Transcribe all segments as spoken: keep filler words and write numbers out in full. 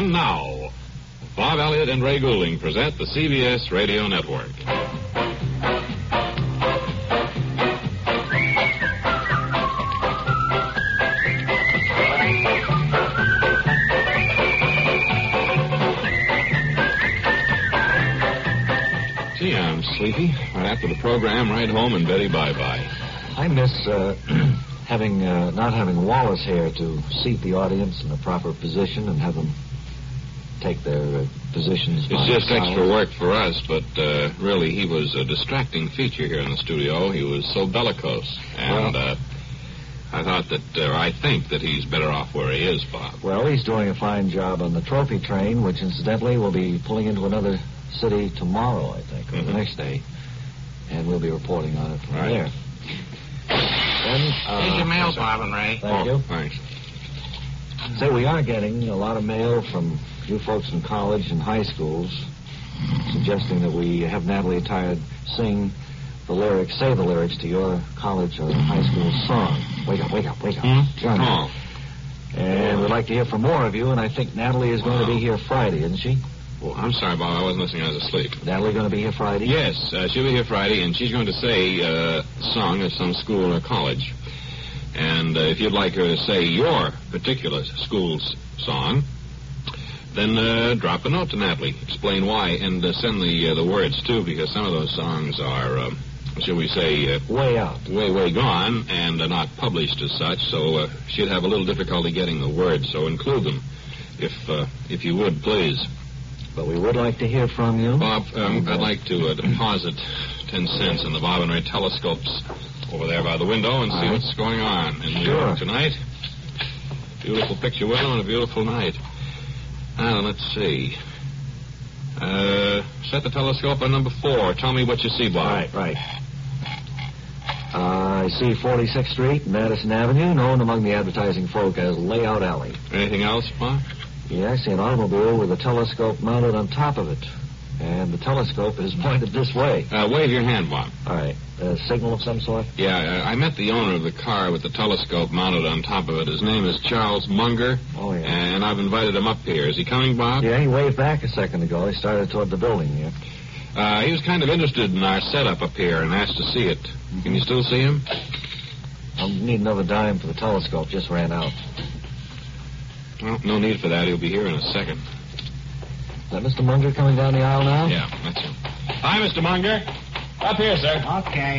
And now, Bob Elliott and Ray Goulding present the C B S Radio Network. Gee, I'm sleepy. Right after the program, right home and Betty bye-bye. I miss uh, having uh, not having Wallace here to seat the audience in a proper position and have them take their uh, positions. It's just extra work for us, but uh, really he was a distracting feature here in the studio. He was so bellicose, and well, uh, I thought that, uh, I think that he's better off where he is, Bob. Well, he's doing a fine job on the trophy train, which incidentally will be pulling into another city tomorrow, I think, or mm-hmm. the next day, and we'll be reporting on it from right. there. Then, uh, Here's your mail, Bob and Ray. Thank oh, you. Thanks. Say, we are getting a lot of mail from you folks in college and high schools suggesting that we have Natalie Tired sing the lyrics, say the lyrics to your college or high school song. Wake up, wake up, wake up. Hmm? John. Oh. And we'd like to hear from more of you, and I think Natalie is going wow. to be here Friday, isn't she? Well, I'm sorry, Bob. I wasn't listening. I was asleep. Natalie going to be here Friday? Yes, uh, she'll be here Friday, and she's going to say uh, a song at some school or college. And uh, if you'd like her to say your particular school's song, then uh, drop a note to Natalie. Explain why, and uh, send the uh, the words, too, because some of those songs are, uh, shall we say... Uh, way out. Way, way gone, and uh, not published as such, so uh, she'd have a little difficulty getting the words, so include them, if uh, if you would, please. But we would like to hear from you. Bob, um, I'd like to uh, deposit ten cents in the Bob and Ray telescopes over there by the window and see right. what's going on in New sure. York tonight. Beautiful picture window and a beautiful night. Now, let's see. Uh, set the telescope on number four. Tell me what you see, Bob. Right, right. Uh, I see forty-sixth Street, Madison Avenue, known among the advertising folk as Layout Alley. Anything else, Bob? Yeah, I see an automobile with a telescope mounted on top of it. And the telescope is pointed this way. Uh, wave your hand, Bob. All right. A signal of some sort? Yeah, uh, I met the owner of the car with the telescope mounted on top of it. His name is Charles Munger. Oh, yeah. And I've invited him up here. Is he coming, Bob? Yeah, he waved back a second ago. He started toward the building, yeah. Uh, he was kind of interested in our setup up here and asked to see it. Mm-hmm. Can you still see him? I'll need another dime for the telescope. Just ran out. Well, no need for that. He'll be here in a second. Is that Mister Munger coming down the aisle now? Yeah, that's him. Hi, Mister Munger. Up here, sir. Okay.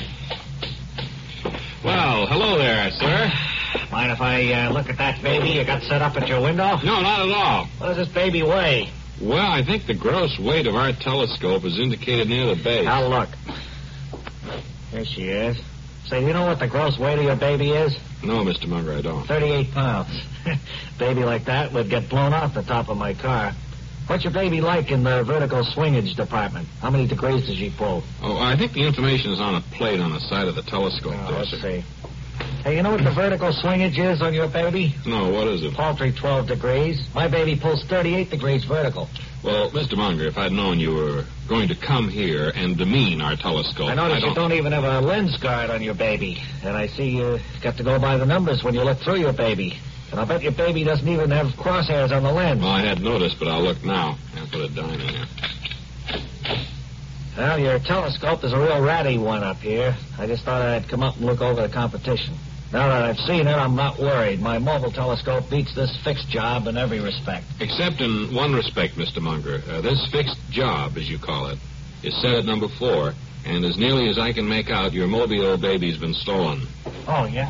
Well, hello there, sir. Mind if I uh, look at that baby you got set up at your window? No, not at all. What does this baby weigh? Well, I think the gross weight of our telescope is indicated near the base. Now, look. There she is. Say, you know what the gross weight of your baby is? No, Mister Munger, I don't. thirty-eight pounds. Baby like that would get blown off the top of my car. What's your baby like in the vertical swingage department? How many degrees does she pull? Oh, I think the information is on a plate on the side of the telescope Oh, there, let's sir. see. Hey, you know what the vertical swingage is on your baby? No, what is it? Paltry twelve degrees. My baby pulls thirty-eight degrees vertical. Well, Mister Munger, if I'd known you were going to come here and demean our telescope... I notice I don't... you don't even have a lens guard on your baby. And I see you got to go by the numbers when you look through your baby. And I'll bet your baby doesn't even have crosshairs on the lens. Well, I had noticed, but I'll look now. I'll put a dime in there. Well, your telescope is a real ratty one up here. I just thought I'd come up and look over the competition. Now that I've seen it, I'm not worried. My mobile telescope beats this fixed job in every respect. Except in one respect, Mister Munger. Uh, this fixed job, as you call it, is set at number four, and as nearly as I can make out, your mobile baby's been stolen. Oh, yeah?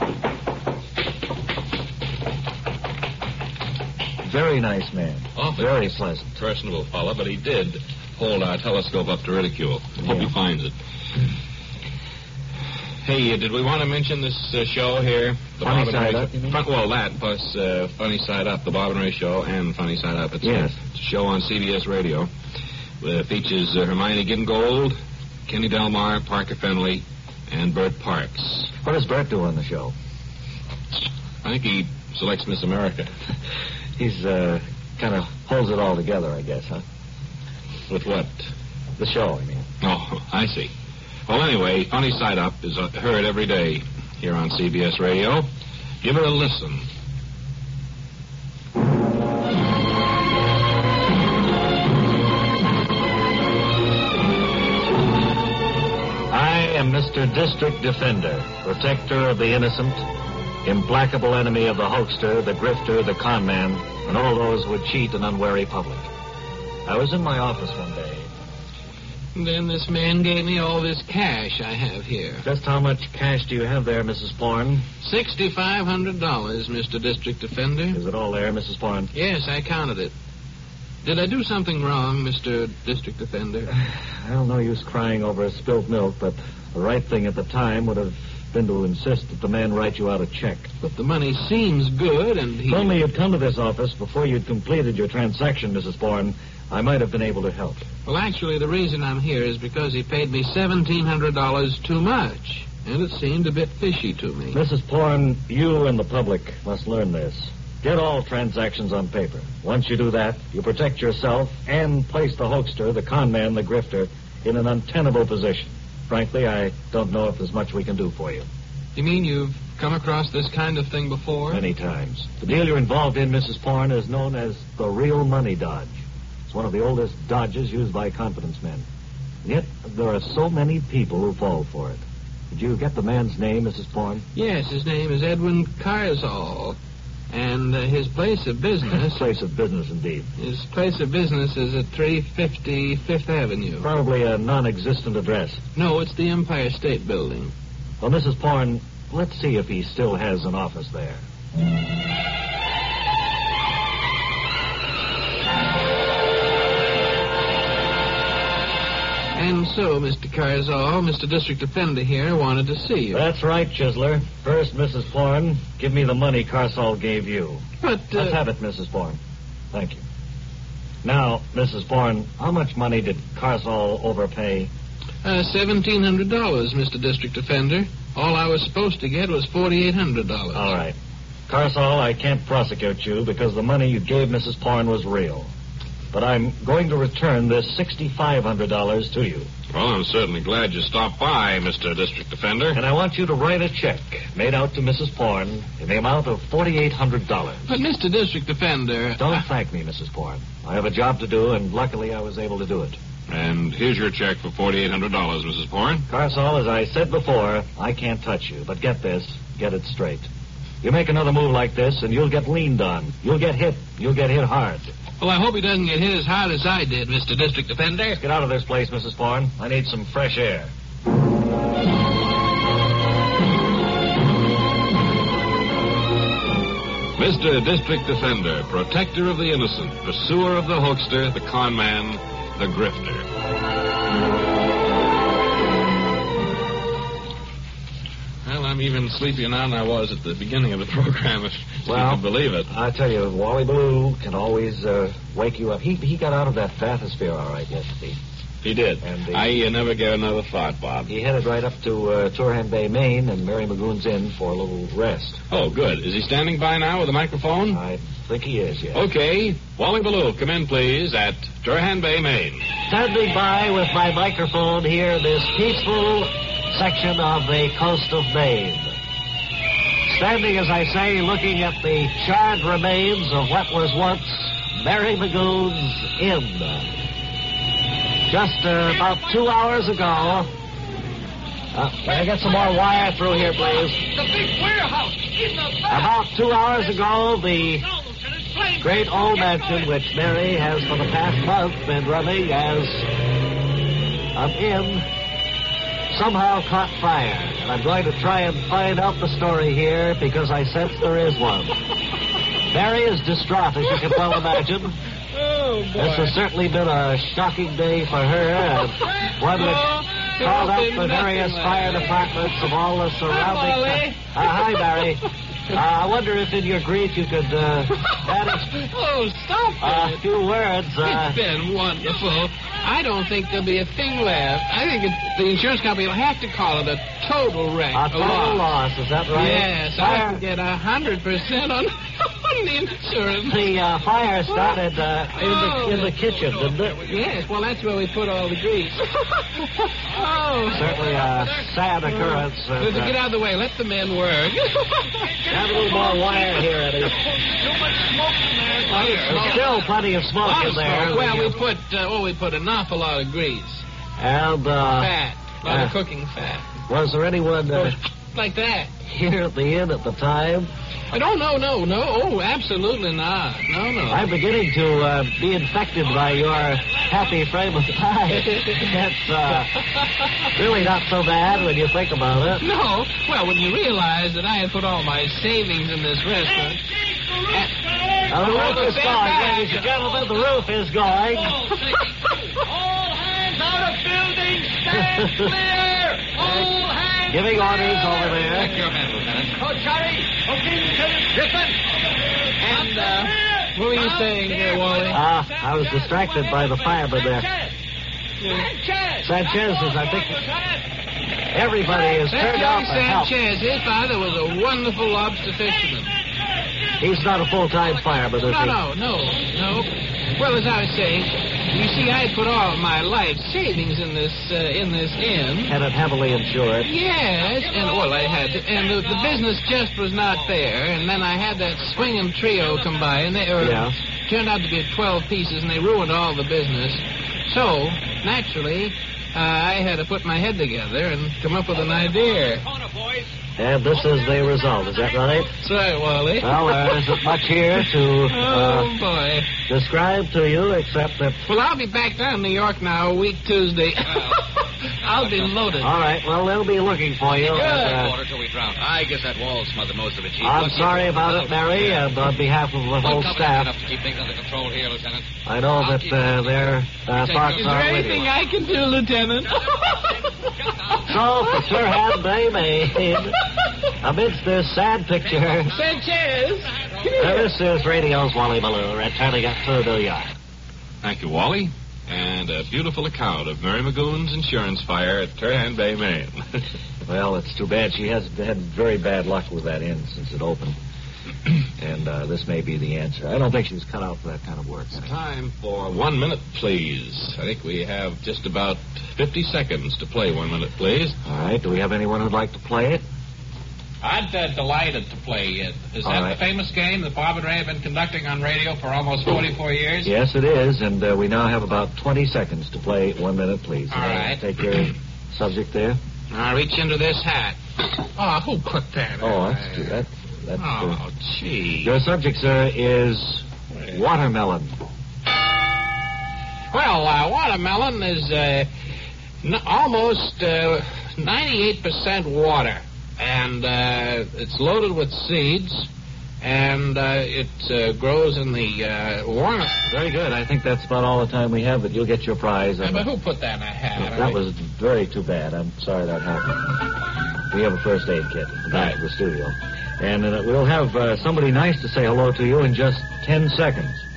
Very nice man. Oh, very pleasant. Personable fellow, but he did hold our telescope up to ridicule. I hope Yeah. he finds it. Hey, uh, did we want to mention this uh, show here? The Funny Bob and Side Ray Up, you mean? Fun, well, that plus uh, Funny Side Up, the Bob and Ray Show, and Funny Side Up. It's, Yes. a, it's a show on C B S Radio. It features uh, Hermione Gingold, Kenny Delmar, Parker Fenley, and Bert Parks. What does Bert do on the show? I think he selects Miss America. He's, uh, kind of holds it all together, I guess, huh? With what? The show, I mean. Oh, I see. Well, anyway, Funny Side Up is uh, heard every day here on C B S Radio. Give it a listen. Mister District Defender, protector of the innocent, implacable enemy of the hoaxer, the grifter, the conman, and all those who would cheat an unwary public. I was in my office one day. And then this man gave me all this cash I have here. Just how much cash do you have there, Missus Porn? sixty-five hundred dollars, Mister District Defender. Is it all there, Missus Porn? Yes, I counted it. Did I do something wrong, Mister District Defender? Well, no use crying over spilled milk, but the right thing at the time would have been to insist that the man write you out a check. But the money seems good, and he... If only you'd come to this office before you'd completed your transaction, Missus Porn, I might have been able to help. Well, actually, the reason I'm here is because he paid me seventeen hundred dollars too much, and it seemed a bit fishy to me. Missus Porn, you and the public must learn this. Get all transactions on paper. Once you do that, you protect yourself and place the hoaxer, the conman, the grifter, in an untenable position. Frankly, I don't know if there's much we can do for you. You mean you've come across this kind of thing before? Many times. The deal you're involved in, Missus Porn, is known as the real money dodge. It's one of the oldest dodges used by confidence men. And yet, there are so many people who fall for it. Did you get the man's name, Missus Porn? Yes, his name is Edwin Carzal. And uh, his place of business... Place of business, indeed. His place of business is at three fifty Fifth Avenue. Probably a non-existent address. No, it's the Empire State Building. Well, Missus Porn, let's see if he still has an office there. And so, Mister Carzal, Mister District Defender here wanted to see you. That's right, Chisler. First, Missus Porn, give me the money Carzal gave you. But, uh... Let's have it, Missus Porn. Thank you. Now, Missus Porn, how much money did Carzal overpay? Uh, seventeen hundred dollars, Mister District Defender. All I was supposed to get was forty-eight hundred dollars. All right. Carzal, I can't prosecute you because the money you gave Missus Porn was real. But I'm going to return this sixty-five hundred dollars to you. Well, I'm certainly glad you stopped by, Mister District Defender. And I want you to write a check made out to Missus Porn in the amount of forty-eight hundred dollars. But, Mister District Defender... Don't I... thank me, Missus Porn. I have a job to do, and luckily I was able to do it. And here's your check for forty-eight hundred dollars, Missus Porn. Carzal, as I said before, I can't touch you. But get this, get it straight. You make another move like this, and you'll get leaned on. You'll get hit. You'll get hit hard. Well, I hope he doesn't get hit as hard as I did, Mister District Defender. Get out of this place, Missus Porn. I need some fresh air. Mister District Defender, protector of the innocent, pursuer of the hoaxer, the conman, the grifter. Well, I'm even sleepier now than I was at the beginning of the program, if well, you can believe it. I tell you, Wally Ballou can always uh, wake you up. He he got out of that bathysphere all right yesterday. He did. And the, I uh, never gave another thought, Bob. He headed right up to uh, Turhan Bay, Maine, and Mary Magoon's Inn for a little rest. Oh, good. Is he standing by now with a microphone? I think he is, yes. Okay. Wally Ballou, come in, please, at Turhan Bay, Maine. Standing by with my microphone here, this peaceful section of the coast of Maine. Standing, as I say, looking at the charred remains of what was once Mary Magoon's Inn. Just uh, about two hours ago... Uh, can I get some more wire through here, please? The big warehouse in the back. About two hours ago, the great old mansion, which Mary has for the past month been running as an inn, somehow caught fire. And I'm going to try and find out the story here because I sense there is one. Mary is distraught, as you can well imagine. Oh, boy. This has certainly been a shocking day for her, and one which Oh, called up there'll the be various nothing fire like departments of all the surrounding... Wally. Uh, hi, Mary. Uh, I wonder if in your grief you could uh, add a, Oh, stop a it. few words. Uh, It's been wonderful. I don't think there'll be a thing left. I think it, the insurance company will have to call it a total wreck. a total loss, is that right? Yes, I Fire, can get a hundred percent on on the insurance. the uh, fire started uh, in, the, in the kitchen, didn't it? Yes, well, that's where we put all the grease. Oh. Certainly a sad occurrence. And, Listen, get uh, out of the way. Let the men work. have a little more wire here, Eddie. Too much smoke in there. There's still plenty of smoke Lot in of there. smoke. Well, we put, uh, oh, we put an awful lot of grease. And, uh... Fat. A lot uh, of cooking fat. Was there anyone uh, Like that. here at the inn at the time? I don't know, no, no. Oh, absolutely not. No, no. I'm beginning to uh, be infected by your happy frame of mind. That's uh, really not so bad when you think about it. No. Well, when you realize that I had put all my savings in this restaurant. Now, the roof is going, ladies and gentlemen. The roof is going. All hands out of building. Stand clear. All hands. Giving orders over there. Check your men, Lieutenant. Oh, Charlie. Okay, Lieutenant. Griffin. And, uh, what were you saying there, Wally? Ah, I was distracted by the fireman there. Sanchez. Sanchez is, I think, everybody has That turned out young for help. Sanchez, his father was a wonderful lobster fisherman. He's not a full-time fireman, is No, he? no, no, no. Well, as I was saying, you see, I had put all my life savings in this uh, in this inn. Had it heavily insured. Yes, and well, I had to, and the, the business just was not there. And then I had that swinging trio come by, and they or, Yeah. turned out to be twelve pieces, and they ruined all the business. So naturally, uh, I had to put my head together and come up with an idea. And this is the result, is that right? That's right, Wally. Well, there isn't much here to uh, Oh boy. describe to you, except that... Well, I'll be back down in New York now, a week Tuesday. I'll be loaded. All right, well, they'll be looking for you. and, uh, till we drown. I guess that wall smothered most of it, Chief. I'm Lucky sorry it was about a it, little- Mary, and on behalf of the Well, whole company staff, enough to keep things under control here, Lieutenant. I know that uh, their uh, thoughts Is there are with anything you. I can do, Lieutenant? So, for Sir Ham Bay Maine, amidst this sad picture, Sanchez. uh, this is Radio's Wally Ballou, returning at Turville Yard. Thank you, Wally. And a beautiful account of Mary Magoon's insurance fire at Turhan Bay, Maine. Well, it's too bad. She has had very bad luck with that inn since it opened. And uh, this may be the answer. I don't think she was cut out for that kind of work. It's time for one minute, please. I think we have just about fifty seconds to play one minute, please. All right. Do we have anyone who'd like to play it? I'd uh, delighted to play it. Is All that right. the famous game that Bob and Ray have been conducting on radio for almost forty-four years? Yes, it is. And uh, we now have about twenty seconds to play one minute, please. All Uh, right. Take your subject there. Now reach into this hat. Oh, who put that Oh, in that's too. That, that's uh, Oh, gee. your subject, sir, is watermelon. Well, uh, watermelon is uh, n- almost uh, ninety-eight percent water. And uh, it's loaded with seeds. And uh, it uh, grows in the uh, warm... Very good. I think that's about all the time we have, but you'll get your prize. Yeah, And, but who put that in a hat? I that mean, was very too bad. I'm sorry that happened. We have a first aid kit at the back of the studio. And uh, we'll have uh, somebody nice to say hello to you in just ten seconds.